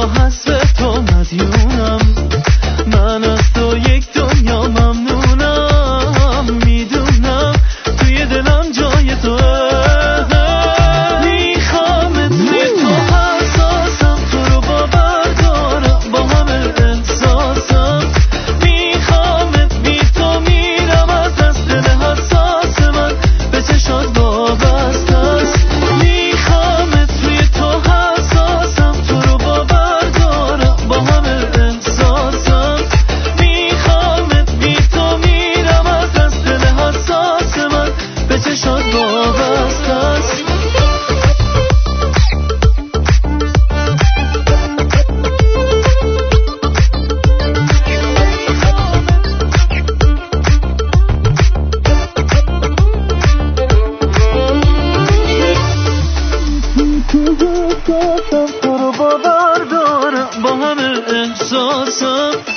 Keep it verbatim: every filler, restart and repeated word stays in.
تا حسرت تو مدیونم، من از تو یک دنیا ممنونم، میدونم توی دلم جای توه، میخوام توی تو حساسم، تو رو باور دارم با همه احساسم، میخوامت بی تو میرم از دست، دل حساس من به چشات وابسته است، میخوامت توی تو حساسم، تو رو باور دارم با همه احساسم، میخوامت بی تو میرم از دست، دل حساس من به چشات وابسته است. تو رو باور دارم با همه احساسم.